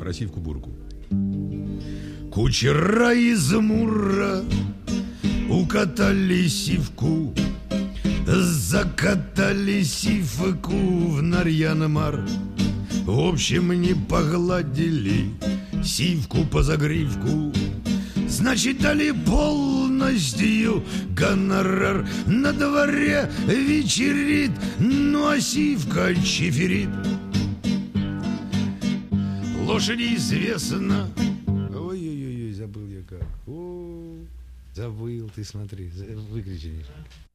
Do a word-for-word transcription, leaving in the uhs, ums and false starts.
про сивку-бурку. Кучера из Мура укатали сивку, закатали сивку в Нарьян-Мар. В общем, не погладили сивку по загривку, значит, дали полностью гонорар. На дворе вечерит, ну а сивка чиферит. Лошади известно. Ой-ой-ой, забыл я как. О, забыл, ты смотри, выключи.